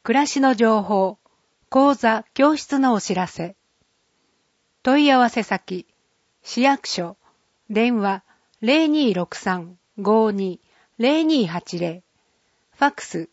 暮らしの情報、講座、教室のお知らせ。問い合わせ先、市役所、電話 0263-52-0280、ファックス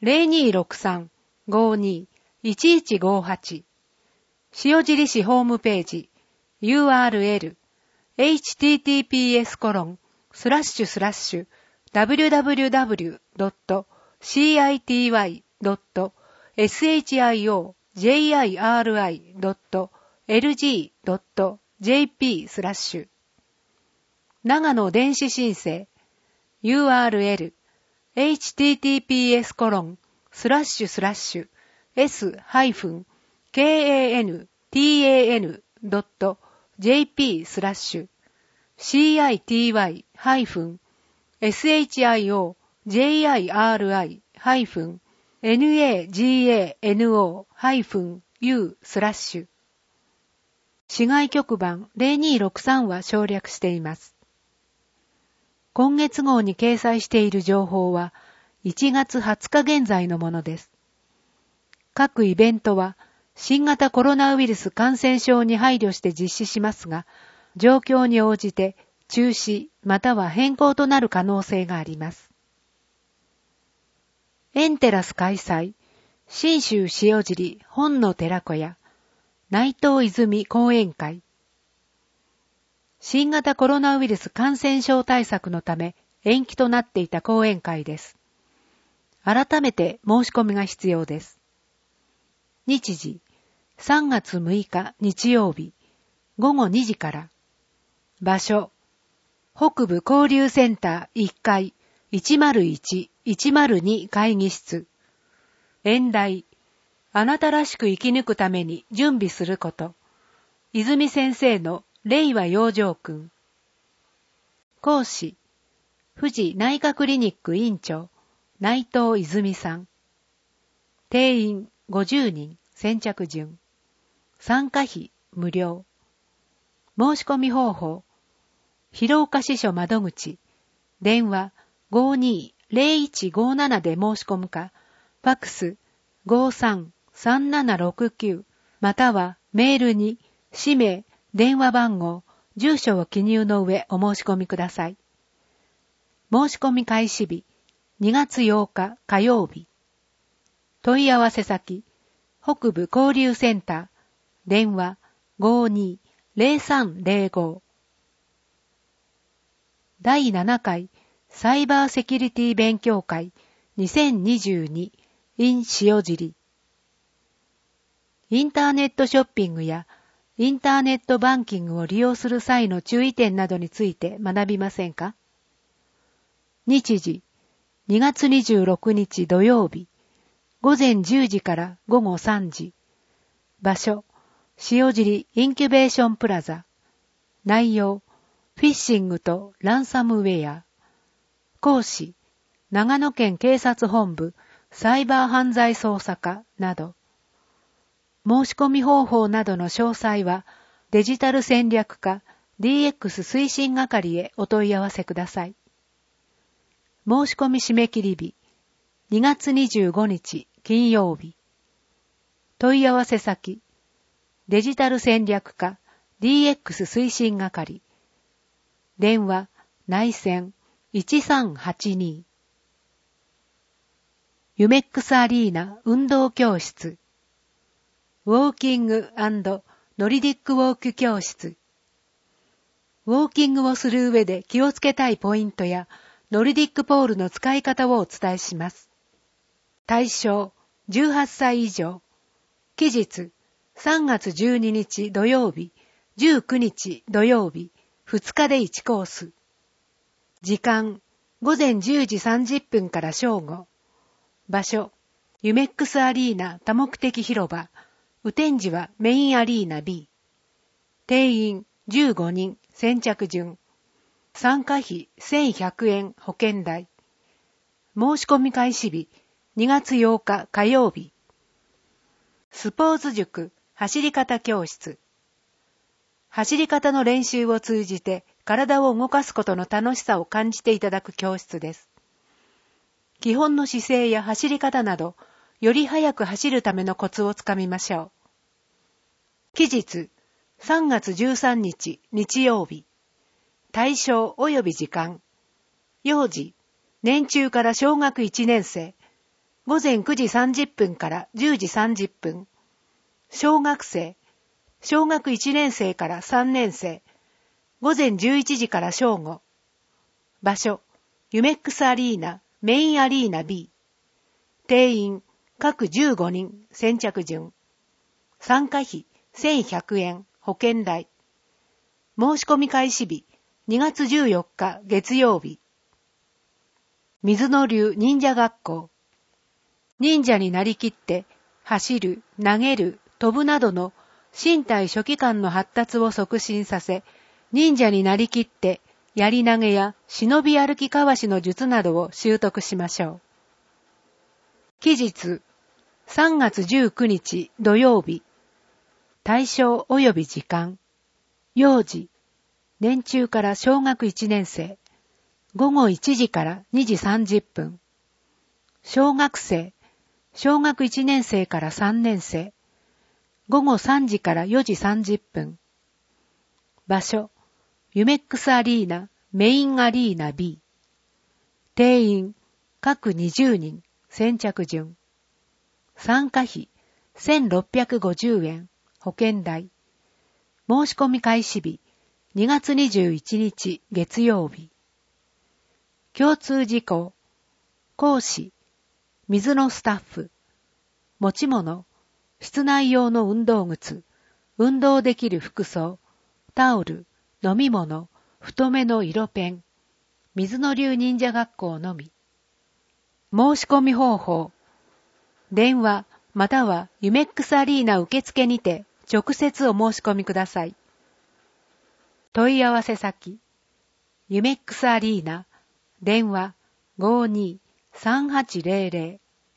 0263-52-1158、塩尻市ホームページ、URL、https://www.city.shiri.lg.jp/ 長野電子申請 URL https://s-city-city-nagano-u/ 市外局番0263は省略しています。今月号に掲載している情報は1月20日現在のものです。各イベントは新型コロナウイルス感染症に配慮して実施しますが、状況に応じて中止または変更となる可能性があります。エンテラス開催、信州塩尻本の寺子屋、内藤泉講演会。新型コロナウイルス感染症対策のため延期となっていた講演会です。改めて申し込みが必要です。日時、3月6日日曜日、午後2時から。場所、北部交流センター1階101-102会議室。演題、あなたらしく生き抜くために準備すること。泉先生の令和養生訓。講師、富士内科クリニック院長、内藤泉さん。定員50人、先着順。参加費無料。申し込み方法、広岡支所窓口、電話52-0157で申し込むか、ファックス53-3769またはメールに氏名、電話番号、住所を記入の上お申し込みください。申し込み開始日、2月8日火曜日。問い合わせ先、北部交流センター、電話52-0305。第7回サイバーセキュリティ勉強会2022 in 塩尻。インターネットショッピングやインターネットバンキングを利用する際の注意点などについて学びませんか？日時、2月26日土曜日、午前10時から午後3時。場所、塩尻インキュベーションプラザ。内容、フィッシングとランサムウェア。講師、長野県警察本部サイバー犯罪捜査課など。申し込み方法などの詳細はデジタル戦略課 DX 推進係へお問い合わせください。申し込み締め切り日、2月25日金曜日。問い合わせ先、デジタル戦略課 DX 推進係。電話、内線1382。ユメックスアリーナ運動教室。ウォーキング&ノリディックウォーク教室。ウォーキングをする上で気をつけたいポイントやノルディックポールの使い方をお伝えします。対象18歳以上。期日3月12日土曜日、19日土曜日、2日で1コース。時間午前10時30分から正午。場所ユメックスアリーナ多目的広場。雨天時はメインアリーナ B。定員15人、先着順。参加費1100円保険代。申し込み開始日、2月8日火曜日。スポーツ塾走り方教室。走り方の練習を通じて体を動かすことの楽しさを感じていただく教室です。基本の姿勢や走り方など、 より速く走るためのコツをつかみましょう。期日、3月13日日曜日。対象及び時間。幼児、年中から小学1年生。午前9時30分から10時30分。小学生、小学1年生から3年生。午前11時から正午。場所、ユメックスアリーナ、メインアリーナ B。定員、各15人、先着順。参加費、1100円、保険代。申し込み開始日、2月14日月曜日。水野流忍者学校。忍者になりきって、走る、投げる、飛ぶなどの身体初期間の発達を促進させ、忍者になりきって、槍投げや忍び歩きかわしの術などを習得しましょう。期日、3月19日土曜日。対象及び時間。幼児、年中から小学1年生。午後1時から2時30分。小学生、小学1年生から3年生。午後3時から4時30分。場所、ユメックスアリーナ、メインアリーナ B。定員、各20人、先着順。参加費、1650円、保険代。申し込み開始日、2月21日月曜日。共通事項、講師、水のスタッフ、持ち物、室内用の運動靴、運動できる服装、タオル、飲み物、太めの色ペン、水野流忍者学校のみ。申し込み方法、電話またはユメックスアリーナ受付にて直接お申し込みください。問い合わせ先、ユメックスアリーナ、電話 52-3800。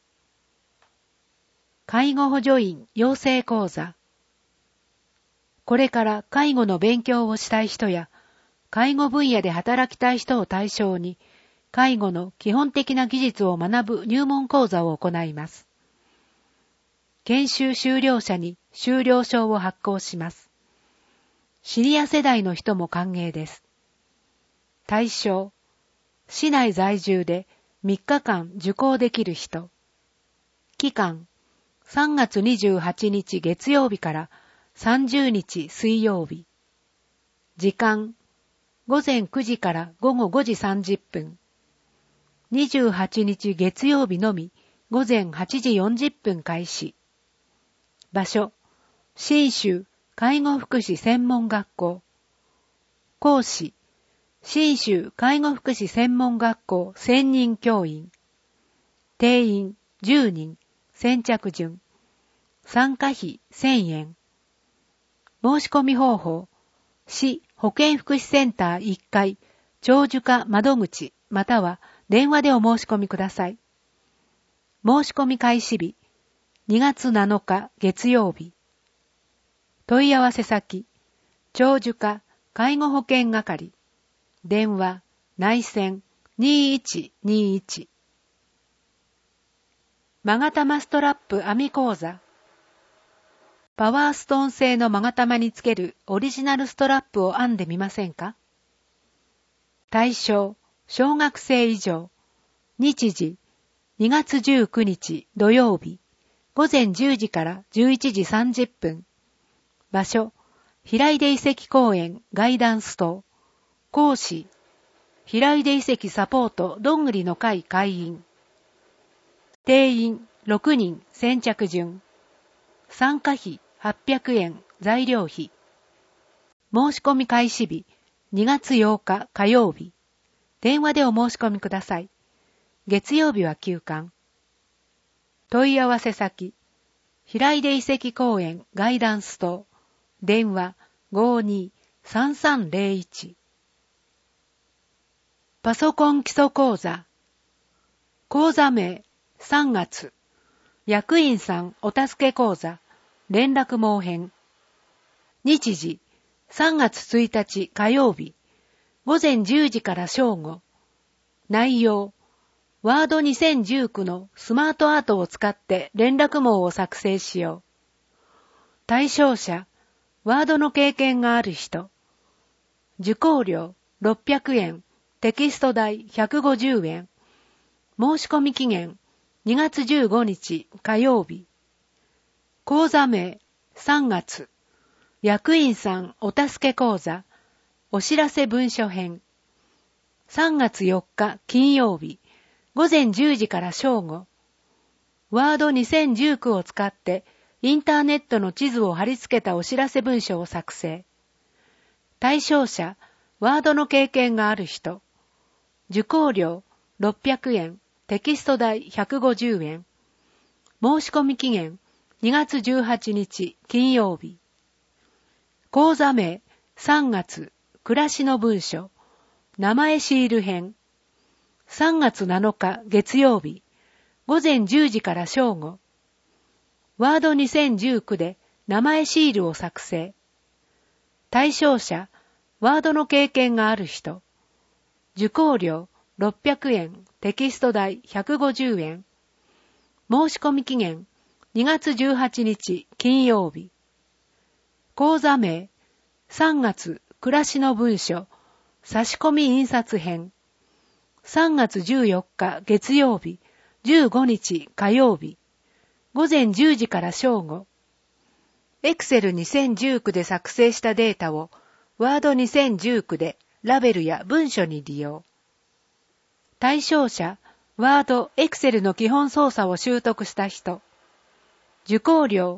介護補助員養成講座。これから介護の勉強をしたい人や、介護分野で働きたい人を対象に、介護の基本的な技術を学ぶ入門講座を行います。研修修了者に修了証を発行します。シニア世代の人も歓迎です。対象、市内在住で3日間受講できる人。期間、3月28日月曜日から30日水曜日。時間、午前9時から午後5時30分。28日月曜日のみ午前8時40分開始。場所、信州介護福祉専門学校。講師、信州介護福祉専門学校専任教員。定員10人、先着順。参加費1000円。申し込み方法、市保健福祉センター1階、長寿課窓口または電話でお申し込みください。申し込み開始日、2月7日月曜日。問い合わせ先、長寿課介護保険係。電話、内線2121。勾玉ストラップ編み講座。パワーストーン製の勾玉につけるオリジナルストラップを編んでみませんか？対象、小学生以上。日時、2月19日土曜日。午前10時から11時30分。場所、平出遺跡公園ガイダンス棟。講師、平出遺跡サポートどんぐりの会会員。定員6人先着順。参加費800円材料費。申し込み開始日2月8日火曜日。電話でお申し込みください。月曜日は休館。問い合わせ先、平出遺跡公園ガイダンス棟。電話52-3301。パソコン基礎講座。講座名3月。役員さんお助け講座。連絡網編。日時3月1日火曜日。午前10時から正午。内容。 ワード2019のスマートアートを使って連絡網を作成しよう。対象者、ワードの経験がある人。受講料600円、テキスト代150円。申し込み期限2月15日火曜日。講座名3月。役員さんお助け講座。お知らせ文書編。3月4日金曜日。午前10時から正午。ワード2019を使ってインターネットの地図を貼り付けたお知らせ文書を作成。対象者、ワードの経験がある人。受講料600円、テキスト代150円。申し込み期限2月18日金曜日。講座名3月、暮らしの文書。名前シール編。3月7日月曜日。午前10時から正午。ワード2019で名前シールを作成。対象者、ワードの経験がある人。受講料600円、テキスト代150円。申し込み期限2月18日金曜日。講座名3月、暮らしの文書。差し込み印刷編。3月14日月曜日、15日火曜日。午前10時から正午。Excel 2019で作成したデータを Word 2019でラベルや文書に利用。対象者、Word、Excel の基本操作を習得した人。受講料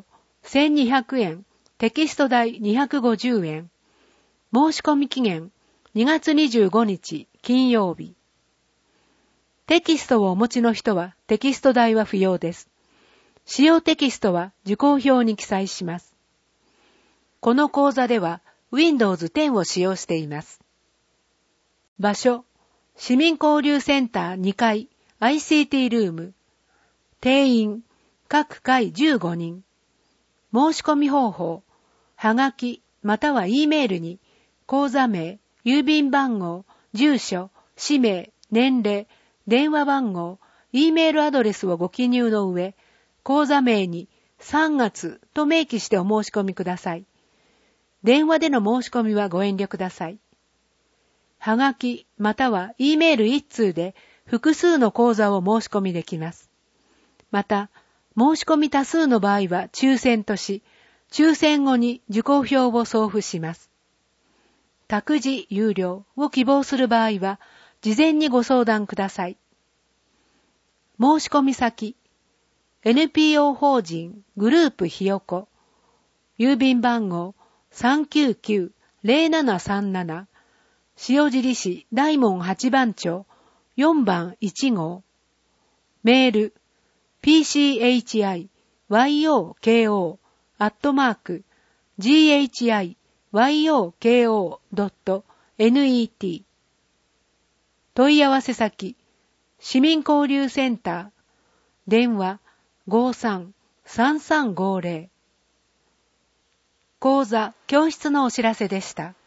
1200円、テキスト代250円。申し込み期限2月25日金曜日。テキストをお持ちの人はテキスト代は不要です。使用テキストは受講票に記載します。この講座では Windows 10を使用しています。場所、市民交流センター2階 ICT ルーム。定員、各回15人。申し込み方法、はがきまたは E メールに講座名、郵便番号、住所、氏名、年齢、電話番号、E メールアドレスをご記入の上、講座名に3月と明記してお申し込みください。電話での申し込みはご遠慮ください。はがきまたは E メール1通で複数の講座を申し込みできます。また、申し込み多数の場合は抽選とし、抽選後に受講票を送付します。託児有料を希望する場合は、事前にご相談ください。申し込み先、NPO 法人グループひよこ、郵便番号 399-0737、塩尻市大門8番町4番1号、メール、pchiyoko@ghiyoko.net 問い合わせ先、市民交流センター、電話 53-3350。講座、教室のお知らせでした。